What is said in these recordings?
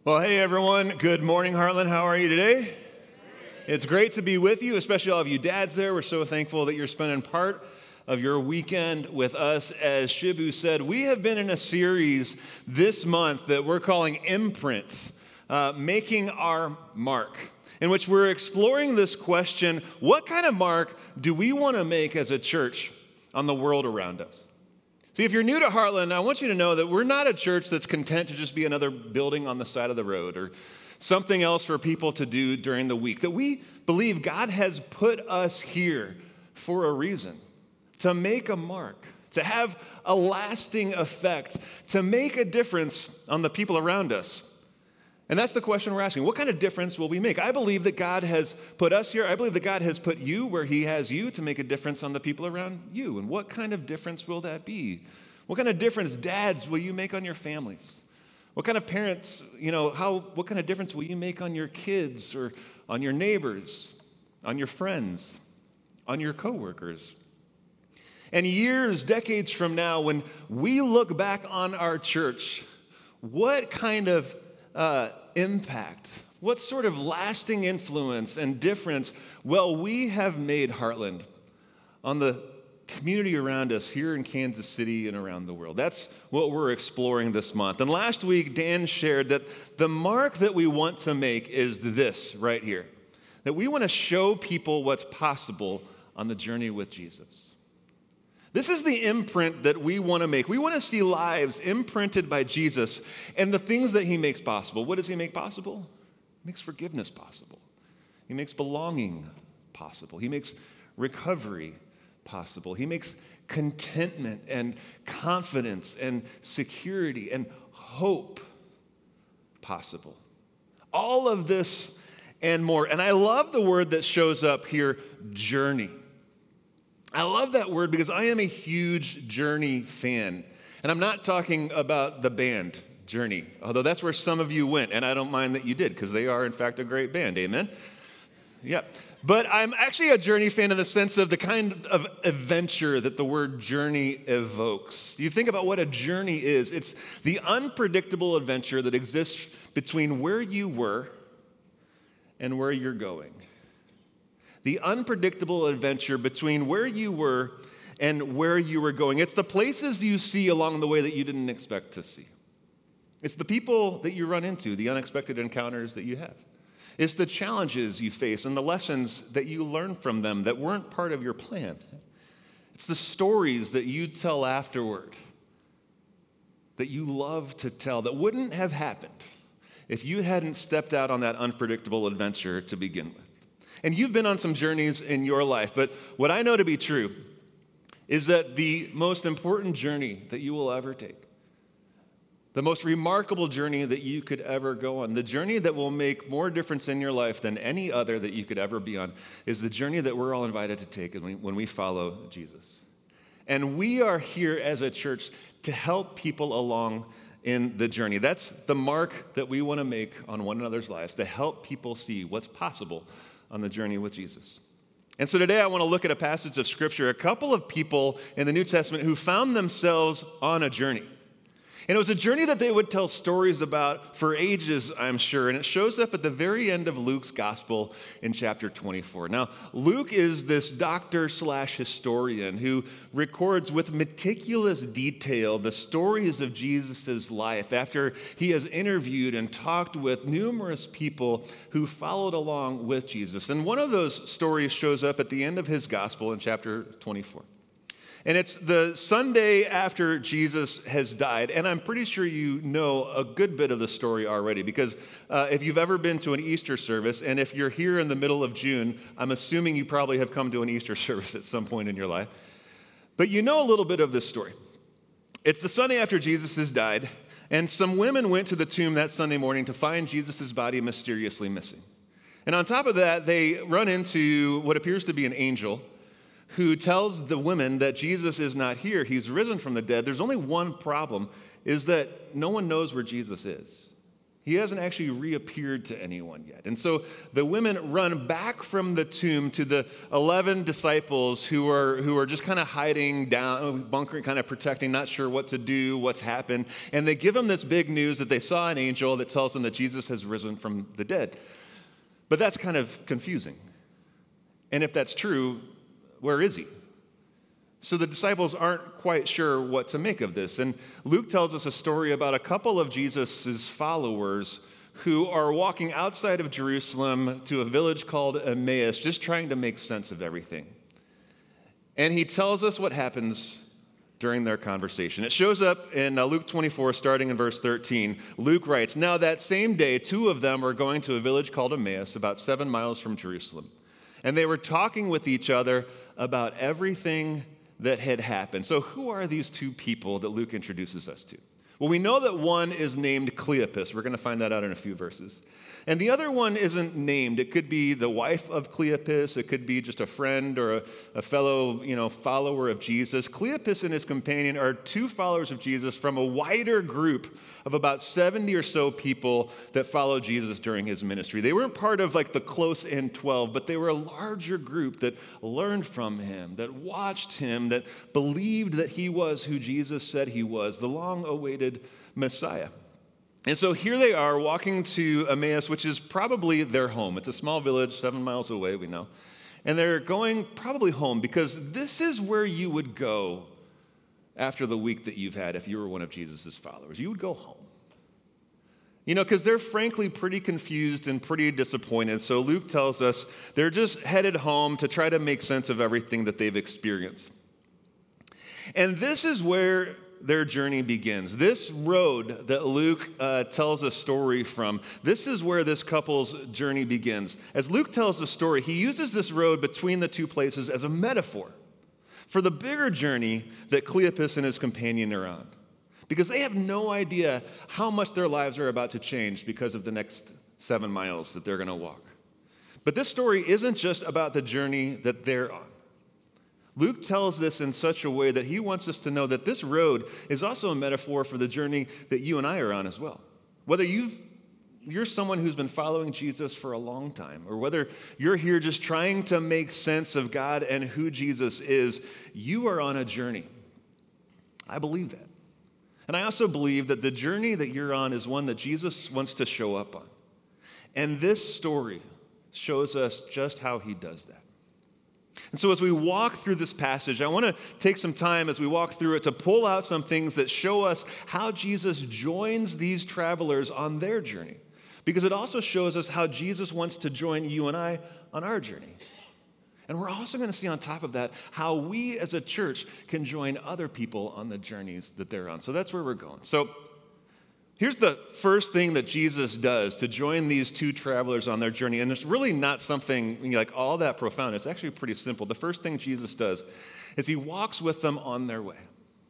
Well, hey everyone. Good morning, Heartland. How are you today? It's great to be with you, especially all of you dads there. We're so thankful that you're spending part of your weekend with us. As Shibu said, we have been in a series this month that we're calling Imprint, Making Our Mark, in which we're exploring this question: what kind of mark do we want to make as a church on the world around us? See, if you're new to Heartland, I want you to know that we're not a church that's content to just be another building on the side of the road or something else for people to do during the week. That we believe God has put us here for a reason, to make a mark, to have a lasting effect, to make a difference on the people around us. And that's the question we're asking. What kind of difference will we make? I believe that God has put us here. I believe that God has put you where he has you to make a difference on the people around you. And what kind of difference will that be? What kind of difference, dads, will you make on your families? What kind of parents, what kind of difference will you make on your kids or on your neighbors, on your friends, on your coworkers? And years, decades from now, when we look back on our church, what kind of impact, what sort of lasting influence and difference will we have made, Heartland, on the community around us here in Kansas City and around the world? That's what we're exploring this month. And last week, Dan shared that the mark that we want to make is this right here, that we want to show people what's possible on the journey with Jesus. This is the imprint that we want to make. We want to see lives imprinted by Jesus and the things that he makes possible. What does he make possible? He makes forgiveness possible. He makes belonging possible. He makes recovery possible. He makes contentment and confidence and security and hope possible. All of this and more. And I love the word that shows up here, journey. I love that word because I am a huge Journey fan. And I'm not talking about the band Journey, although that's where some of you went, and I don't mind that you did because they are, in fact, a great band. Amen? Yep. But I'm actually a Journey fan in the sense of the kind of adventure that the word journey evokes. You think about what a journey is. It's the unpredictable adventure that exists between where you were and where you're going. The unpredictable adventure between where you were and where you were going. It's the places you see along the way that you didn't expect to see. It's the people that you run into, the unexpected encounters that you have. It's the challenges you face and the lessons that you learn from them that weren't part of your plan. It's the stories that you tell afterward that you love to tell that wouldn't have happened if you hadn't stepped out on that unpredictable adventure to begin with. And you've been on some journeys in your life, but what I know to be true is that the most important journey that you will ever take, the most remarkable journey that you could ever go on, the journey that will make more difference in your life than any other that you could ever be on, is the journey that we're all invited to take when we follow Jesus. And we are here as a church to help people along in the journey. That's the mark that we want to make on one another's lives, to help people see what's possible on the journey with Jesus. And so today I want to look at a passage of Scripture, a couple of people in the New Testament who found themselves on a journey. And it was a journey that they would tell stories about for ages, I'm sure. And it shows up at the very end of Luke's gospel in chapter 24. Now, Luke is this doctor/historian who records with meticulous detail the stories of Jesus' life after he has interviewed and talked with numerous people who followed along with Jesus. And one of those stories shows up at the end of his gospel in chapter 24. And it's the Sunday after Jesus has died, and I'm pretty sure you know a good bit of the story already, because if you've ever been to an Easter service, and if you're here in the middle of June, I'm assuming you probably have come to an Easter service at some point in your life. But you know a little bit of this story. It's the Sunday after Jesus has died, and some women went to the tomb that Sunday morning to find Jesus' body mysteriously missing. And on top of that, they run into what appears to be an angel who tells the women that Jesus is not here. He's risen from the dead. There's only one problem, is that no one knows where Jesus is. He hasn't actually reappeared to anyone yet. And so the women run back from the tomb to the 11 disciples who are just kind of hiding down, bunkering, kind of protecting, not sure what to do, what's happened. And they give them this big news that they saw an angel that tells them that Jesus has risen from the dead. But that's kind of confusing. And if that's true, where is he? So the disciples aren't quite sure what to make of this. And Luke tells us a story about a couple of Jesus' followers who are walking outside of Jerusalem to a village called Emmaus, just trying to make sense of everything. And he tells us what happens during their conversation. It shows up in Luke 24, starting in verse 13. Luke writes, "Now that same day, two of them were going to a village called Emmaus, about 7 miles from Jerusalem. And they were talking with each other about everything that had happened." So who are these two people that Luke introduces us to? Well, we know that one is named Cleopas. We're going to find that out in a few verses. And the other one isn't named. It could be the wife of Cleopas. It could be just a friend or a fellow, follower of Jesus. Cleopas and his companion are two followers of Jesus from a wider group of about 70 or so people that followed Jesus during his ministry. They weren't part of like the close-in 12, but they were a larger group that learned from him, that watched him, that believed that he was who Jesus said he was, the long-awaited Messiah. And so here they are walking to Emmaus, which is probably their home. It's a small village, 7 miles away, we know. And they're going probably home because this is where you would go after the week that you've had if you were one of Jesus' followers. You would go home. Because they're frankly pretty confused and pretty disappointed. So Luke tells us they're just headed home to try to make sense of everything that they've experienced. And this is where their journey begins. This road that Luke tells a story from, this is where this couple's journey begins. As Luke tells the story, he uses this road between the two places as a metaphor for the bigger journey that Cleopas and his companion are on. Because they have no idea how much their lives are about to change because of the next 7 miles that they're going to walk. But this story isn't just about the journey that they're on. Luke tells this in such a way that he wants us to know that this road is also a metaphor for the journey that you and I are on as well. Whether you're someone who's been following Jesus for a long time, or whether you're here just trying to make sense of God and who Jesus is, you are on a journey. I believe that. And I also believe that the journey that you're on is one that Jesus wants to show up on. And this story shows us just how he does that. And so as we walk through this passage, I want to take some time as we walk through it to pull out some things that show us how Jesus joins these travelers on their journey. Because it also shows us how Jesus wants to join you and I on our journey. And we're also going to see on top of that how we as a church can join other people on the journeys that they're on. So that's where we're going. So here's the first thing that Jesus does to join these two travelers on their journey. And it's really not something like all that profound. It's actually pretty simple. The first thing Jesus does is he walks with them on their way.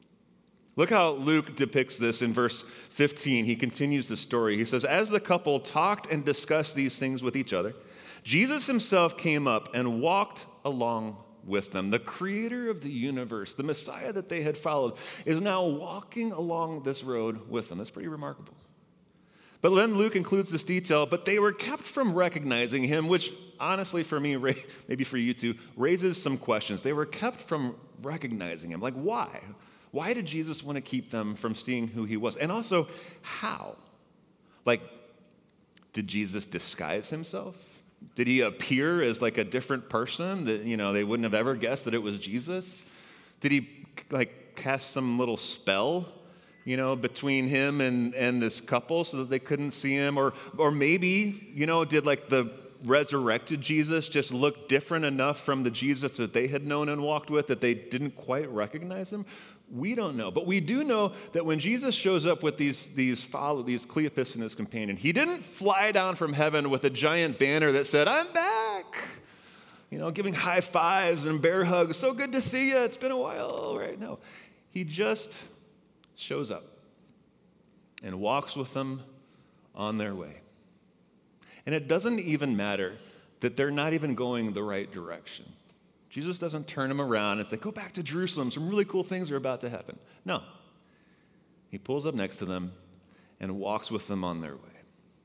Look how Luke depicts this in verse 15. He continues the story. He says, "As the couple talked and discussed these things with each other, Jesus himself came up and walked along with them." The creator of the universe, the Messiah that they had followed, is now walking along this road with them. That's pretty remarkable. But then Luke includes this detail, but they were kept from recognizing him, which honestly for me, maybe for you too, raises some questions. They were kept from recognizing him. Like, why? Why did Jesus want to keep them from seeing who he was? And also, how? Like, did Jesus disguise himself? Did he appear as like a different person that, they wouldn't have ever guessed that it was Jesus? Did he like cast some little spell, between him and this couple so that they couldn't see him? Or maybe, did like the resurrected Jesus just look different enough from the Jesus that they had known and walked with that they didn't quite recognize him? We don't know. But we do know that when Jesus shows up with these Cleopas and his companion, he didn't fly down from heaven with a giant banner that said, "I'm back," giving high fives and bear hugs. "So good to see you. It's been a while," right? No. He just shows up and walks with them on their way. And it doesn't even matter that they're not even going the right direction. Jesus doesn't turn them around and say, "Go back to Jerusalem. Some really cool things are about to happen." No. He pulls up next to them and walks with them on their way.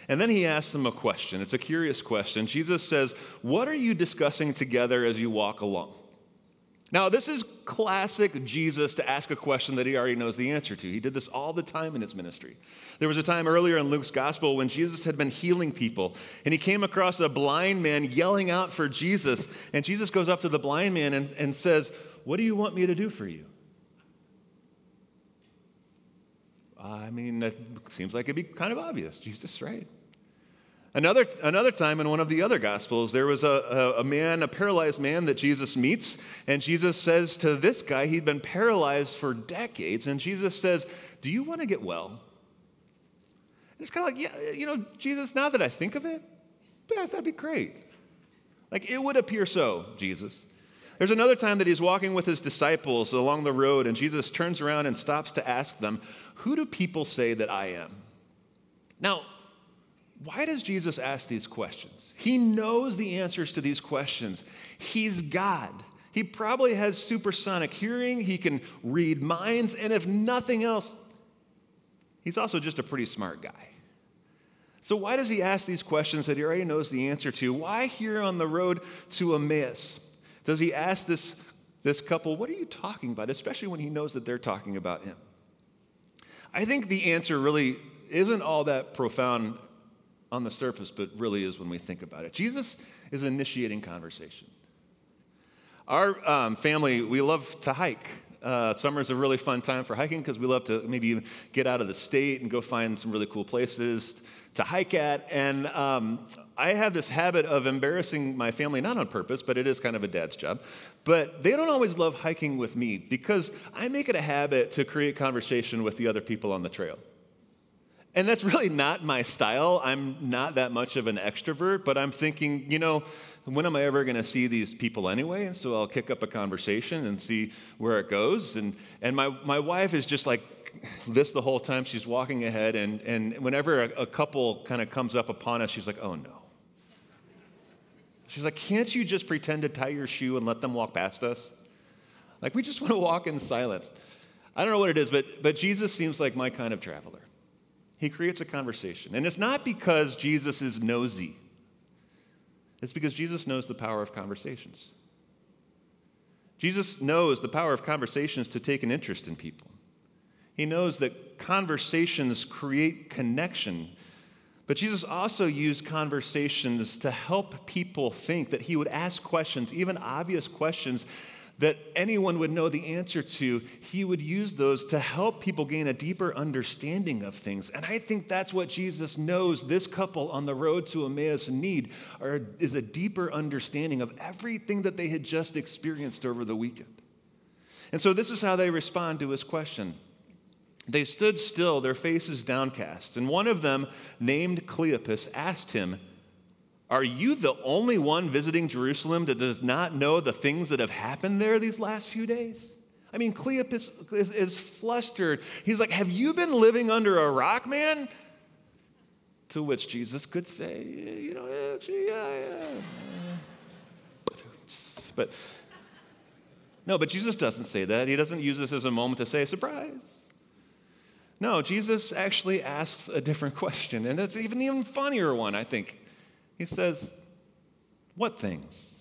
And then he asks them a question. It's a curious question. Jesus says, "What are you discussing together as you walk along?" Now, this is classic Jesus to ask a question that he already knows the answer to. He did this all the time in his ministry. There was a time earlier in Luke's gospel when Jesus had been healing people, and he came across a blind man yelling out for Jesus. And Jesus goes up to the blind man and says, "What do you want me to do for you?" I mean, that seems like it'd be kind of obvious. Jesus, right? Another time in one of the other Gospels, there was a paralyzed man that Jesus meets, and Jesus says to this guy, he'd been paralyzed for decades, and Jesus says, "Do you want to get well?" And it's kind of like, yeah, Jesus, now that I think of it, yeah, that'd be great. Like, it would appear so, Jesus. There's another time that he's walking with his disciples along the road, and Jesus turns around and stops to ask them, "Who do people say that I am?" Now, why does Jesus ask these questions? He knows the answers to these questions. He's God. He probably has supersonic hearing. He can read minds. And if nothing else, he's also just a pretty smart guy. So why does he ask these questions that he already knows the answer to? Why here on the road to Emmaus does he ask this couple, "What are you talking about?" especially when he knows that they're talking about him? I think the answer really isn't all that profound on the surface, but really is when we think about it. Jesus is initiating conversation. Our family, we love to hike. Summer's a really fun time for hiking because we love to maybe even get out of the state and go find some really cool places to hike at. And I have this habit of embarrassing my family, not on purpose, but it is kind of a dad's job. But they don't always love hiking with me because I make it a habit to create conversation with the other people on the trail. And that's really not my style. I'm not that much of an extrovert, but I'm thinking, when am I ever going to see these people anyway? And so I'll kick up a conversation and see where it goes. And my wife is just like this the whole time. She's walking ahead, and whenever a couple kind of comes up upon us, she's like, "Oh no." She's like, "Can't you just pretend to tie your shoe and let them walk past us? Like, we just want to walk in silence." I don't know what it is, but Jesus seems like my kind of traveler. He creates a conversation. And it's not because Jesus is nosy. It's because Jesus knows the power of conversations. Jesus knows the power of conversations to take an interest in people. He knows that conversations create connection. But Jesus also used conversations to help people think, that he would ask questions, even obvious questions that anyone would know the answer to. He would use those to help people gain a deeper understanding of things. And I think that's what Jesus knows this couple on the road to Emmaus need, is a deeper understanding of everything that they had just experienced over the weekend. And so this is how they respond to his question. They stood still, their faces downcast. And one of them, named Cleopas, asked him, "Are you the only one visiting Jerusalem that does not know the things that have happened there these last few days?" I mean, Cleopas is flustered. He's like, "Have you been living under a rock, man?" To which Jesus could say, actually, yeah. But Jesus doesn't say that. He doesn't use this as a moment to say, "Surprise." No, Jesus actually asks a different question, and it's even funnier one, I think. He says, "What things?"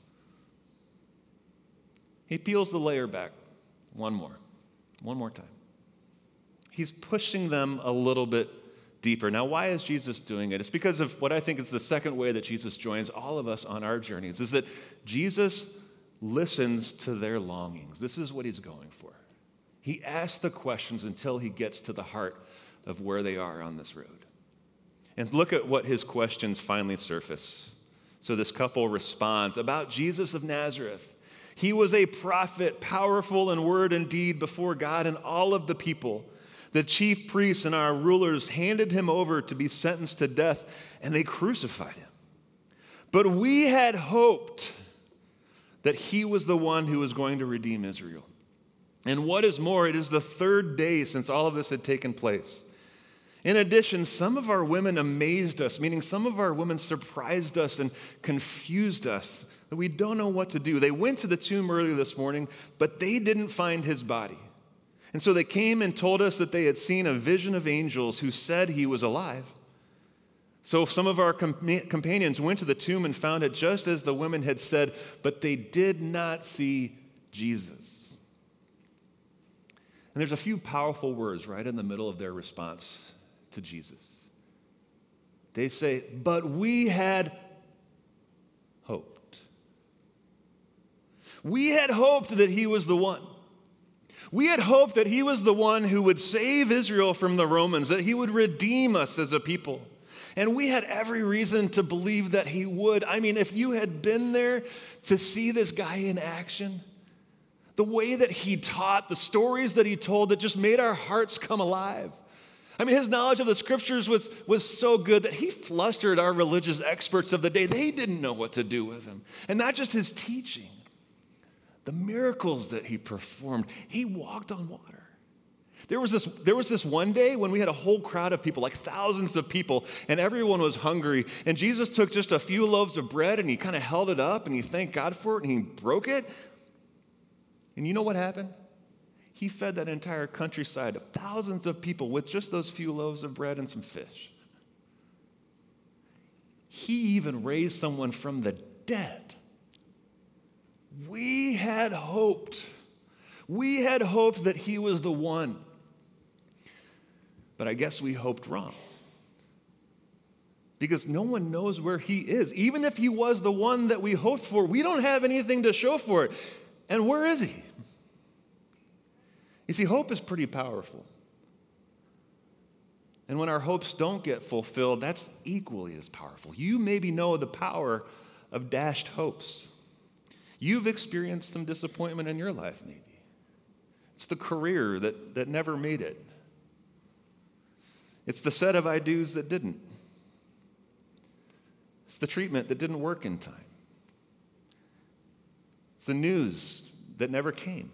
He peels the layer back one more time. He's pushing them a little bit deeper. Now, why is Jesus doing it? It's because of what I think is the second way that Jesus joins all of us on our journeys, is that Jesus listens to their longings. This is what he's going for. He asks the questions until he gets to the heart of where they are on this road. And look at what his questions finally surface. So this couple responds about Jesus of Nazareth. He was a prophet, powerful in word and deed before God and all of the people. The chief priests and our rulers handed him over to be sentenced to death, and they crucified him. But we had hoped that he was the one who was going to redeem Israel. And what is more, it is the third day since all of this had taken place. In addition, some of our women amazed us, meaning some of our women surprised us and confused us, that we don't know what to do. They went to the tomb earlier this morning, but they didn't find his body. And so they came and told us that they had seen a vision of angels who said he was alive. So some of our companions went to the tomb and found it just as the women had said, but they did not see Jesus. And there's a few powerful words right in the middle of their response to Jesus. They say, but we had hoped. We had hoped that he was the one. We had hoped that he was the one who would save Israel from the Romans, that he would redeem us as a people. And we had every reason to believe that he would. I mean, if you had been there to see this guy in action, the way that he taught, the stories that he told that just made our hearts come alive. I mean, his knowledge of the scriptures was so good that he flustered our religious experts of the day. They didn't know what to do with him. And not just his teaching, the miracles that he performed. He walked on water. There was this one day when we had a whole crowd of people, like thousands of people, and everyone was hungry. And Jesus took just a few loaves of bread and he kind of held it up and he thanked God for it and he broke it. And you know what happened? He fed that entire countryside of thousands of people with just those few loaves of bread and some fish. He even raised someone from the dead. We had hoped. We had hoped that he was the one. But I guess we hoped wrong. Because no one knows where he is. Even if he was the one that we hoped for, we don't have anything to show for it. And where is he? You see, hope is pretty powerful. And when our hopes don't get fulfilled, that's equally as powerful. You maybe know the power of dashed hopes. You've experienced some disappointment in your life, maybe. It's the career that never made it. It's the set of I-dos that didn't. It's the treatment that didn't work in time. It's the news that never came.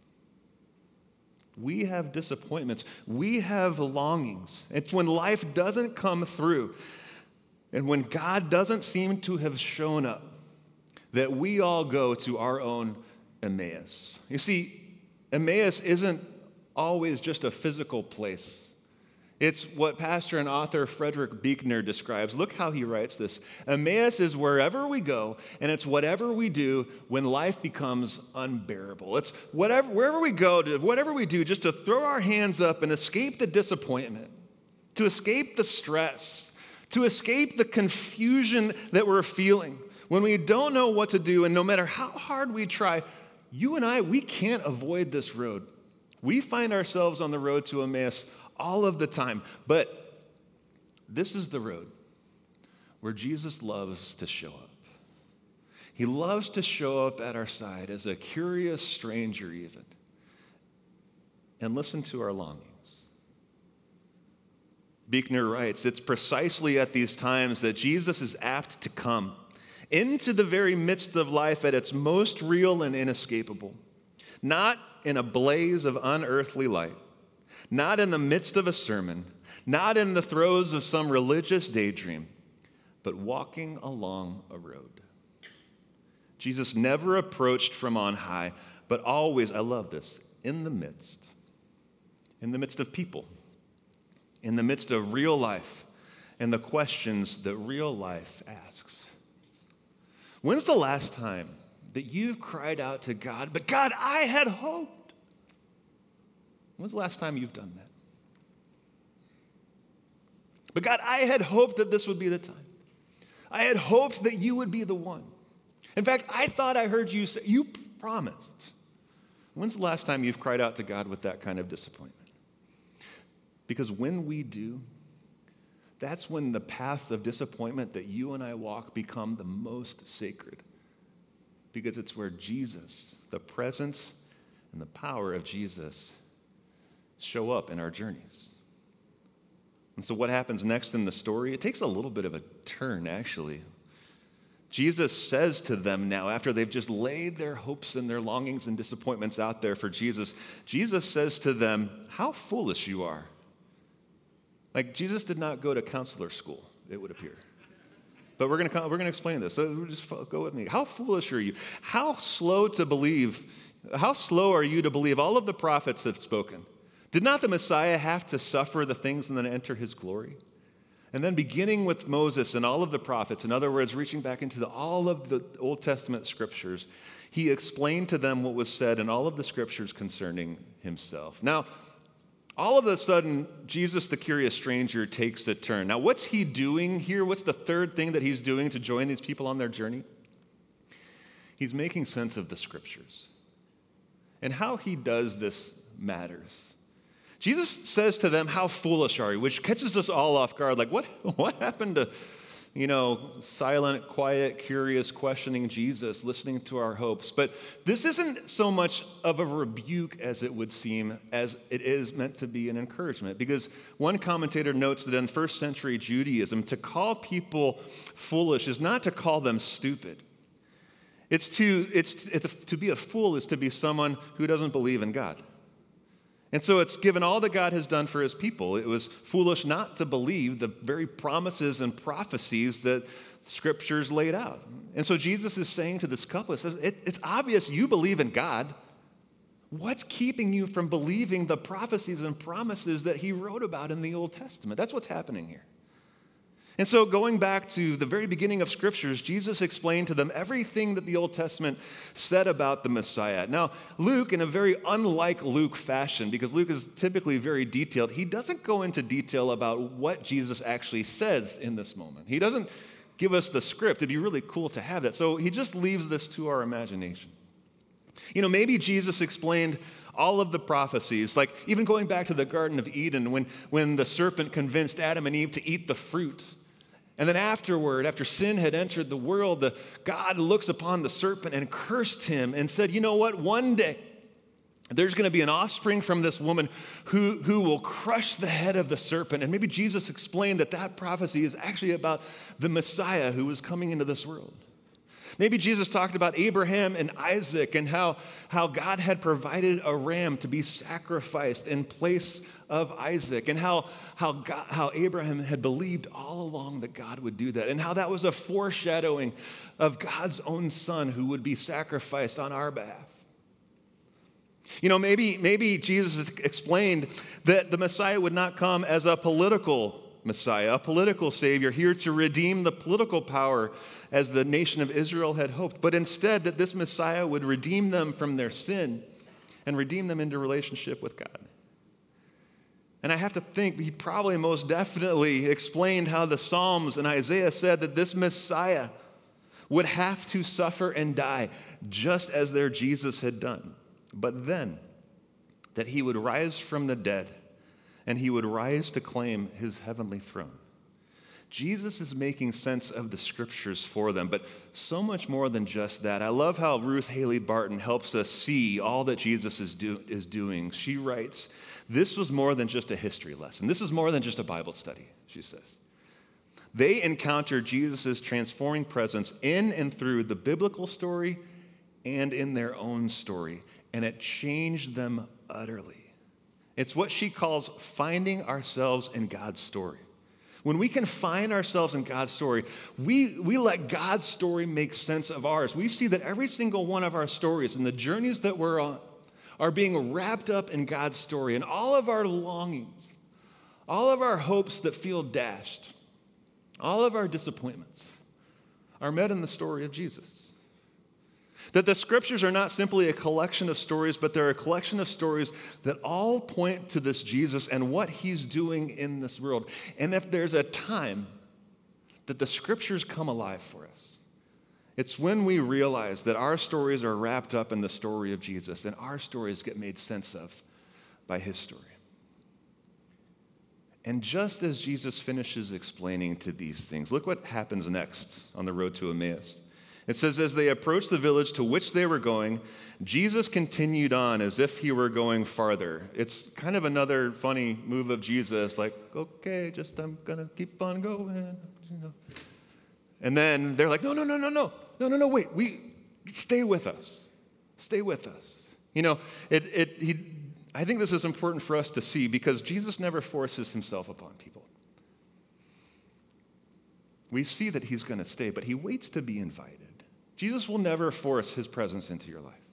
We have disappointments. We have longings. It's when life doesn't come through and when God doesn't seem to have shown up that we all go to our own Emmaus. You see, Emmaus isn't always just a physical place. It's what pastor and author Frederick Buechner describes. Look how he writes this. Emmaus is wherever we go, and it's whatever we do when life becomes unbearable. It's wherever we go, whatever we do, just to throw our hands up and escape the disappointment, to escape the stress, to escape the confusion that we're feeling. When we don't know what to do, and no matter how hard we try, you and I, we can't avoid this road. We find ourselves on the road to Emmaus all of the time. But this is the road where Jesus loves to show up. He loves to show up at our side as a curious stranger even, and listen to our longings. Buechner writes, it's precisely at these times that Jesus is apt to come into the very midst of life at its most real and inescapable, not in a blaze of unearthly light, not in the midst of a sermon, not in the throes of some religious daydream, but walking along a road. Jesus never approached from on high, but always, I love this, in the midst of people, in the midst of real life and the questions that real life asks. When's the last time that you've cried out to God, but God, I had hoped? When's the last time you've done that? But God, I had hoped that this would be the time. I had hoped that you would be the one. In fact, I thought I heard you say, you promised. When's the last time you've cried out to God with that kind of disappointment? Because when we do, that's when the paths of disappointment that you and I walk become the most sacred. Because it's where Jesus, the presence and the power of Jesus, show up in our journeys. And so what happens next in the story? It takes a little bit of a turn, actually. Jesus says to them now, after they've just laid their hopes and their longings and disappointments out there for Jesus, Jesus says to them, how foolish you are. Like, Jesus did not go to counselor school, it would appear. But we're going to explain this. So just go with me. How foolish are you? How slow to believe? How slow are you to believe all of the prophets have spoken? Did not the Messiah have to suffer the things and then enter his glory? And then beginning with Moses and all of the prophets, in other words, reaching back into all of the Old Testament scriptures, he explained to them what was said in all of the scriptures concerning himself. Now, all of a sudden, Jesus, the curious stranger, takes a turn. Now, what's he doing here? What's the third thing that he's doing to join these people on their journey? He's making sense of the scriptures. And how he does this matters. Jesus says to them, "How foolish are you?" Which catches us all off guard. Like, what happened to, silent, quiet, curious, questioning Jesus, listening to our hopes? But this isn't so much of a rebuke as it would seem, as it is meant to be an encouragement. Because one commentator notes that in first century Judaism, to call people foolish is not to call them stupid. It's to be a fool is to be someone who doesn't believe in God. And so it's given all that God has done for his people. It was foolish not to believe the very promises and prophecies that scriptures laid out. And so Jesus is saying to this couple, it's obvious you believe in God. What's keeping you from believing the prophecies and promises that he wrote about in the Old Testament? That's what's happening here. And so going back to the very beginning of scriptures, Jesus explained to them everything that the Old Testament said about the Messiah. Now, Luke, in a very unlike Luke fashion, because Luke is typically very detailed, he doesn't go into detail about what Jesus actually says in this moment. He doesn't give us the script. It'd be really cool to have that. So he just leaves this to our imagination. Maybe Jesus explained all of the prophecies, like even going back to the Garden of Eden when the serpent convinced Adam and Eve to eat the fruit. And then afterward, after sin had entered the world, God looks upon the serpent and cursed him and said, you know what, one day there's going to be an offspring from this woman who will crush the head of the serpent. And maybe Jesus explained that prophecy is actually about the Messiah who was coming into this world. Maybe Jesus talked about Abraham and Isaac and how God had provided a ram to be sacrificed in place of Isaac, and how Abraham had believed all along that God would do that, and how that was a foreshadowing of God's own son who would be sacrificed on our behalf. Maybe Jesus explained that the Messiah would not come as a political Messiah, a political Savior here to redeem the political power as the nation of Israel had hoped, but instead that this Messiah would redeem them from their sin and redeem them into relationship with God. And I have to think he probably most definitely explained how the Psalms and Isaiah said that this Messiah would have to suffer and die just as their Jesus had done, but then that he would rise from the dead and he would rise to claim his heavenly throne. Jesus is making sense of the scriptures for them, but so much more than just that. I love how Ruth Haley Barton helps us see all that Jesus is doing. She writes, "This was more than just a history lesson. This is more than just a Bible study," she says. They encountered Jesus' transforming presence in and through the biblical story and in their own story, and it changed them utterly. It's what she calls finding ourselves in God's story. When we can find ourselves in God's story, we let God's story make sense of ours. We see that every single one of our stories and the journeys that we're on are being wrapped up in God's story, and all of our longings, all of our hopes that feel dashed, all of our disappointments are met in the story of Jesus. That the scriptures are not simply a collection of stories, but they're a collection of stories that all point to this Jesus and what he's doing in this world. And if there's a time that the scriptures come alive for us, it's when we realize that our stories are wrapped up in the story of Jesus and our stories get made sense of by his story. And just as Jesus finishes explaining to these things, look what happens next on the road to Emmaus. It says, as they approached the village to which they were going, Jesus continued on as if he were going farther. It's kind of another funny move of Jesus, like, okay, I'm going to keep on going. And then they're like, no, wait, stay with us. Stay with us. I think this is important for us to see because Jesus never forces himself upon people. We see that he's going to stay, but he waits to be invited. Jesus will never force his presence into your life.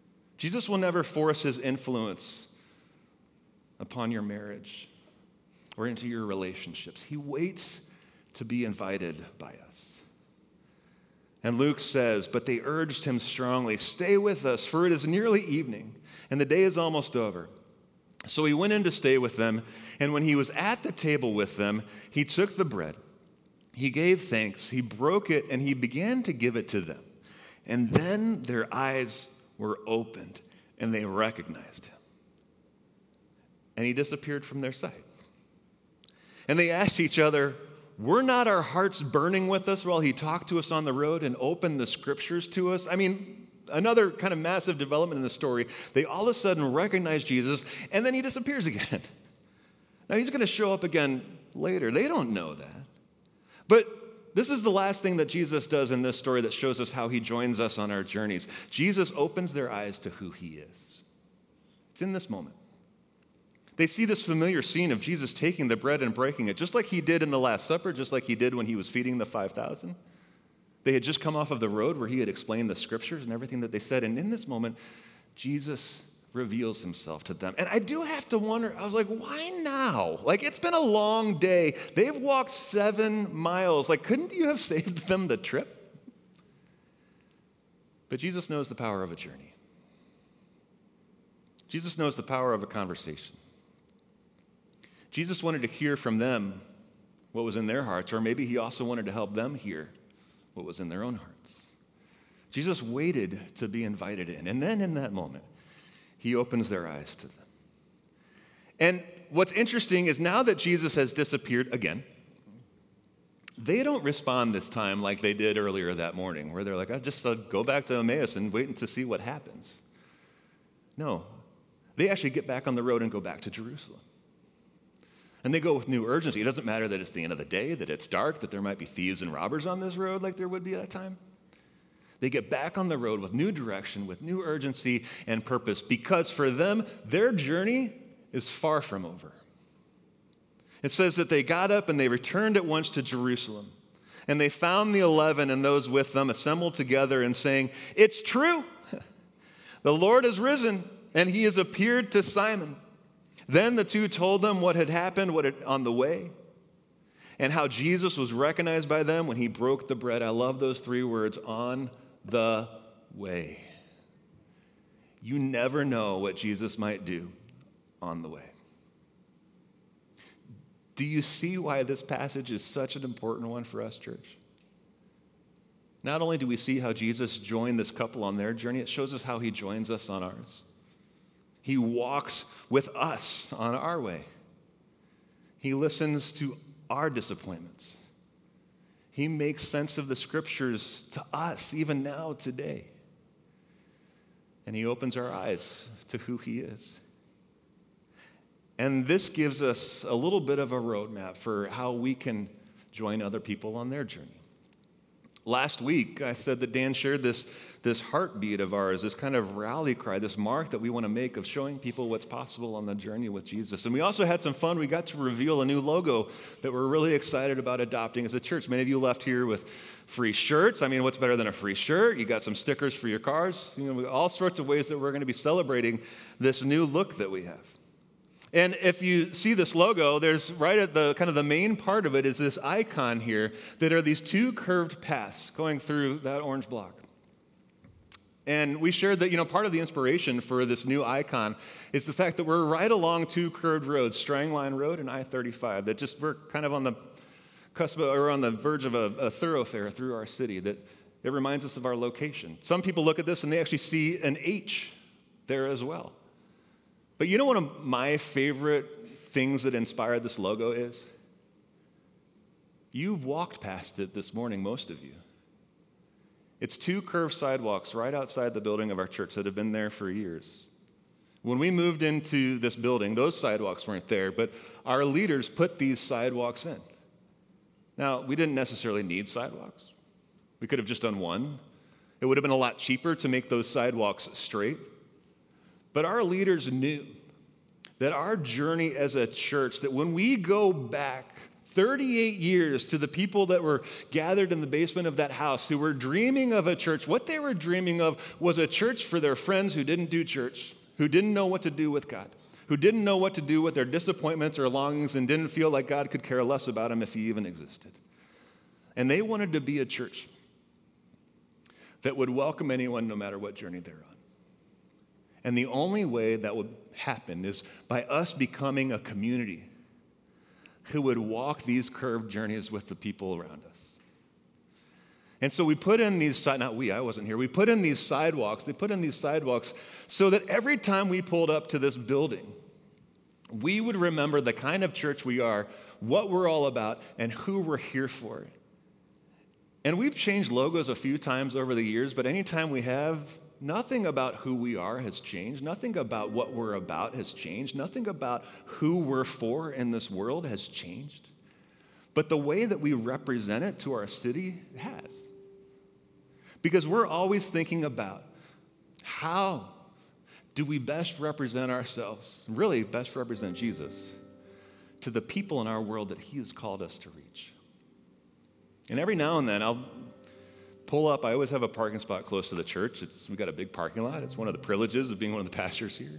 Jesus will never force his influence upon your marriage. or into your relationships. He waits to be invited by us. And Luke says, but they urged him strongly, stay with us, for it is nearly evening, and the day is almost over. So he went in to stay with them, and when he was at the table with them, he took the bread. He gave thanks, he broke it, and he began to give it to them. And then their eyes were opened, and they recognized him. And he disappeared from their sight. And they asked each other, were not our hearts burning with us while he talked to us on the road and opened the scriptures to us? I mean, another kind of massive development in the story. They all of a sudden recognize Jesus, and then he disappears again. Now, he's going to show up again later. They don't know that. But this is the last thing that Jesus does in this story that shows us how he joins us on our journeys. Jesus opens their eyes to who he is. It's in this moment. They see this familiar scene of Jesus taking the bread and breaking it, just like he did in the Last Supper, just like he did when he was feeding the 5,000. They had just come off of the road where he had explained the scriptures and everything that they said. And in this moment, Jesus reveals himself to them. And I do have to wonder, I was like, why now? Like, it's been a long day. They've walked 7 miles. Like, couldn't you have saved them the trip? But Jesus knows the power of a journey. Jesus knows the power of a conversation. Jesus wanted to hear from them what was in their hearts, or maybe he also wanted to help them hear what was in their own hearts. Jesus waited to be invited in, and then in that moment, he opens their eyes to them. And what's interesting is now that Jesus has disappeared again, they don't respond this time like they did earlier that morning, where they're like, I'll just go back to Emmaus and wait to see what happens. No, they actually get back on the road and go back to Jerusalem. And they go with new urgency. It doesn't matter that it's the end of the day, that it's dark, that there might be thieves and robbers on this road like there would be at that time. They get back on the road with new direction, with new urgency and purpose, because for them, their journey is far from over. It says that they got up and they returned at once to Jerusalem. And they found the 11 and those with them assembled together and saying, it's true. The Lord has risen and he has appeared to Simon. Then the two told them what had happened on the way and how Jesus was recognized by them when he broke the bread. I love those 3 words, on the way. You never know what Jesus might do on the way. Do you see why this passage is such an important one for us, church? Not only do we see how Jesus joined this couple on their journey, it shows us how he joins us on ours. He walks with us on our way. He listens to our disappointments. He makes sense of the scriptures to us, even now, today. And he opens our eyes to who he is. And this gives us a little bit of a roadmap for how we can join other people on their journey. Last week, I said that Dan shared this heartbeat of ours, this kind of rally cry, this mark that we want to make of showing people what's possible on the journey with Jesus. And we also had some fun. We got to reveal a new logo that we're really excited about adopting as a church. Many of you left here with free shirts. I mean, what's better than a free shirt? You got some stickers for your cars. You know, all sorts of ways that we're going to be celebrating this new look that we have. And if you see this logo, there's right at the kind of the main part of it is this icon here that are these 2 curved paths going through that orange block. And we shared that, part of the inspiration for this new icon is the fact that we're right along 2 curved roads, Strangline Road and I-35, that we're kind of on the cusp or on the verge of a thoroughfare through our city that it reminds us of our location. Some people look at this and they actually see an H there as well. But you know one of my favorite things that inspired this logo is? You've walked past it this morning, most of you. It's 2 curved sidewalks right outside the building of our church that have been there for years. When we moved into this building, those sidewalks weren't there, but our leaders put these sidewalks in. Now, we didn't necessarily need sidewalks. We could have just done one. It would have been a lot cheaper to make those sidewalks straight. But our leaders knew that our journey as a church, that when we go back 38 years to the people that were gathered in the basement of that house who were dreaming of a church, what they were dreaming of was a church for their friends who didn't do church, who didn't know what to do with God, who didn't know what to do with their disappointments or longings and didn't feel like God could care less about them if he even existed. And they wanted to be a church that would welcome anyone no matter what journey they're on. And the only way that would happen is by us becoming a community who would walk these curved journeys with the people around us. And so we put in these, I wasn't here, we put in these sidewalks. They put in these sidewalks so that every time we pulled up to this building, we would remember the kind of church we are, what we're all about, and who we're here for. And we've changed logos a few times over the years, but anytime we have, nothing about who we are has changed. Nothing about what we're about has changed. Nothing about who we're for in this world has changed. But the way that we represent it to our city has. Because we're always thinking about how do we best represent ourselves, really best represent Jesus, to the people in our world that he has called us to reach. And every now and then I'll pull up. I always have a parking spot close to the church. We got a big parking lot. It's one of the privileges of being one of the pastors here.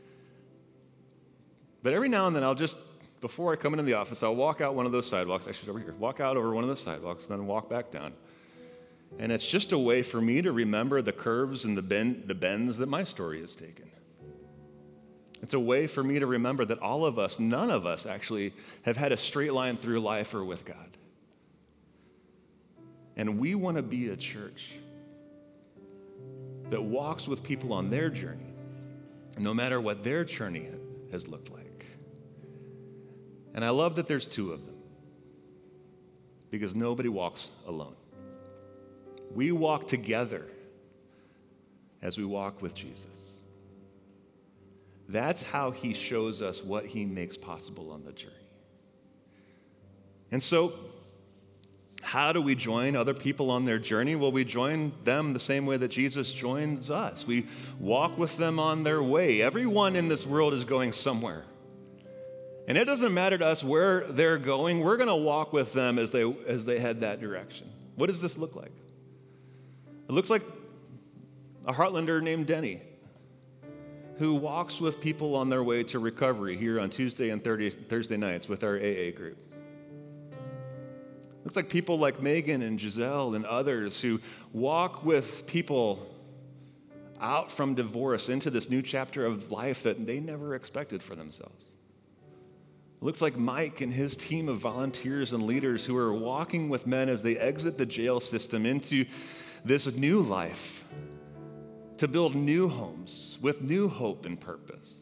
But every now and then before I come into the office, I'll walk out one of those sidewalks, actually over here, walk out over one of the sidewalks, and then walk back down. And it's just a way for me to remember the curves and the bends that my story has taken. It's a way for me to remember that all of us, none of us actually have had a straight line through life or with God. And we want to be a church that walks with people on their journey, no matter what their journey has looked like. And I love that there's two of them, because nobody walks alone. We walk together as we walk with Jesus. That's how he shows us what he makes possible on the journey. And so, how do we join other people on their journey? Well, we join them the same way that Jesus joins us. We walk with them on their way. Everyone in this world is going somewhere. And it doesn't matter to us where they're going. We're going to walk with them as they head that direction. What does this look like? It looks like a Heartlander named Denny, who walks with people on their way to recovery here on Tuesday and Thursday nights with our AA group. Looks like people like Megan and Giselle and others who walk with people out from divorce into this new chapter of life that they never expected for themselves. It looks like Mike and his team of volunteers and leaders who are walking with men as they exit the jail system into this new life to build new homes with new hope and purpose.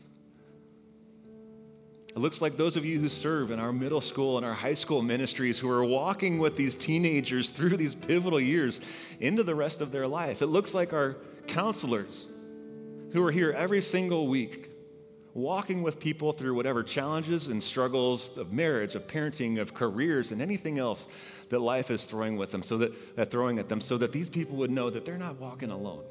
It looks like those of you who serve in our middle school and our high school ministries who are walking with these teenagers through these pivotal years into the rest of their life. It looks like our counselors who are here every single week, walking with people through whatever challenges and struggles of marriage, of parenting, of careers, and anything else that life is throwing at them, so that these people would know that they're not walking alone.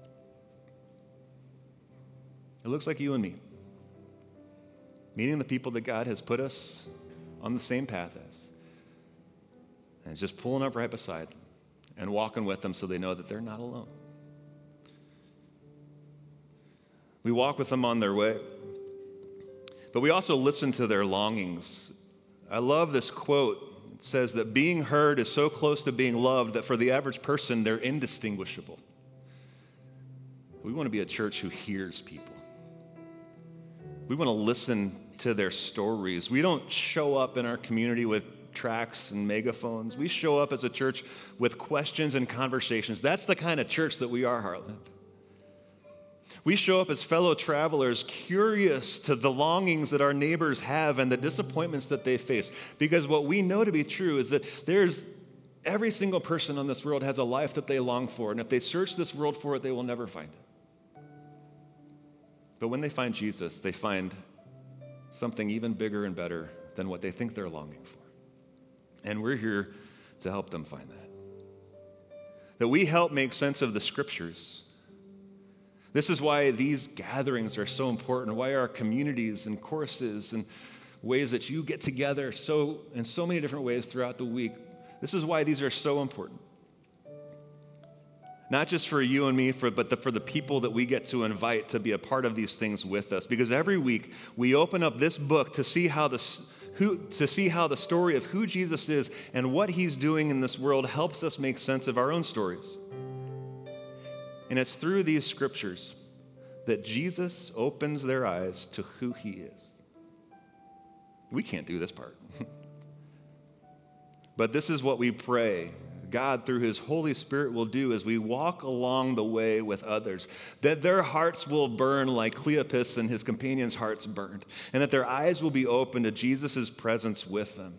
It looks like you and me, meeting the people that God has put us on the same path as, and just pulling up right beside them and walking with them so they know that they're not alone. We walk with them on their way, but we also listen to their longings. I love this quote. It says that being heard is so close to being loved that for the average person, they're indistinguishable. We want to be a church who hears people. We want to listen to their stories. We don't show up in our community with tracts and megaphones. We show up as a church with questions and conversations. That's the kind of church that we are, Heartland. We show up as fellow travelers, curious to the longings that our neighbors have and the disappointments that they face. Because what we know to be true is that every single person on this world has a life that they long for. And if they search this world for it, they will never find it. But when they find Jesus, they find something even bigger and better than what they think they're longing for. And we're here to help them find that. That we help make sense of the scriptures. This is why these gatherings are so important, why our communities and courses and ways that you get together in so many different ways throughout the week. This is why these are so important. Not just for you and me, but for the people that we get to invite to be a part of these things with us. Because every week we open up this book to see how the story of who Jesus is and what he's doing in this world helps us make sense of our own stories. And it's through these scriptures that Jesus opens their eyes to who he is. We can't do this part. But this is what we pray God, through his Holy Spirit, will do as we walk along the way with others, that their hearts will burn like Cleopas and his companions' hearts burned, and that their eyes will be open to Jesus' presence with them.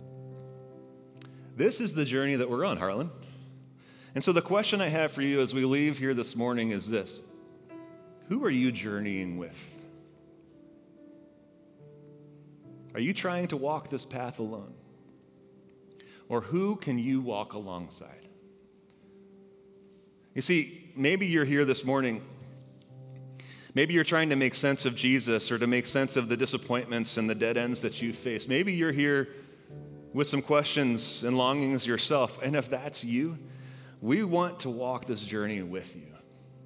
This is the journey that we're on, Harlan. And so the question I have for you as we leave here this morning is this: who are you journeying with? Are you trying to walk this path alone? Or who can you walk alongside? You see, maybe you're here this morning. Maybe you're trying to make sense of Jesus or to make sense of the disappointments and the dead ends that you face. Maybe you're here with some questions and longings yourself. And if that's you, we want to walk this journey with you.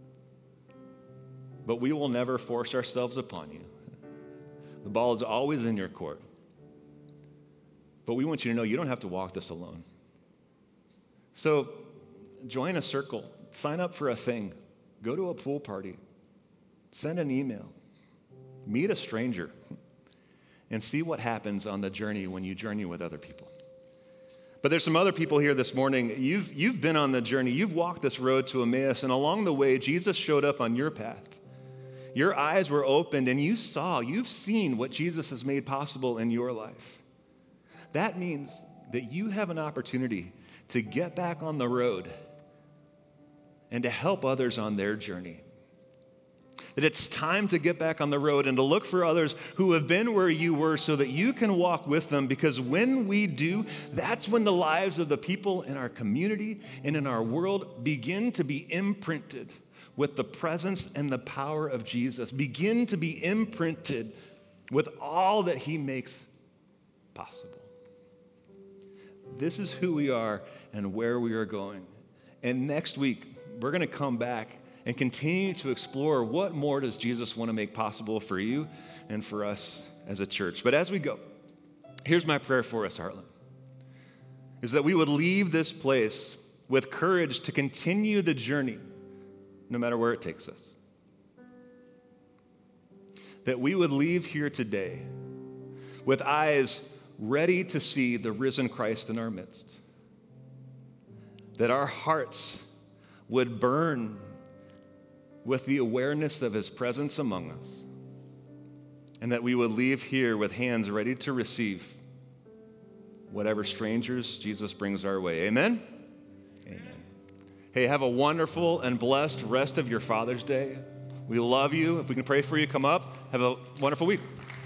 But we will never force ourselves upon you. The ball is always in your court. But we want you to know you don't have to walk this alone. So join a circle, sign up for a thing, go to a pool party, send an email, meet a stranger, and see what happens on the journey when you journey with other people. But there's some other people here this morning. You've been on the journey. You've walked this road to Emmaus, and along the way, Jesus showed up on your path. Your eyes were opened, and you've seen what Jesus has made possible in your life. That means that you have an opportunity to get back on the road and to help others on their journey. That it's time to get back on the road and to look for others who have been where you were so that you can walk with them, because when we do, that's when the lives of the people in our community and in our world begin to be imprinted with the presence and the power of Jesus, begin to be imprinted with all that he makes possible. This is who we are and where we are going. And next week, we're going to come back and continue to explore what more does Jesus want to make possible for you and for us as a church. But as we go, here's my prayer for us, Heartland, is that we would leave this place with courage to continue the journey, no matter where it takes us. That we would leave here today with eyes ready to see the risen Christ in our midst. That our hearts would burn with the awareness of his presence among us. And that we would leave here with hands ready to receive whatever strangers Jesus brings our way. Amen? Amen. Hey, have a wonderful and blessed rest of your Father's Day. We love you. If we can pray for you, come up. Have a wonderful week.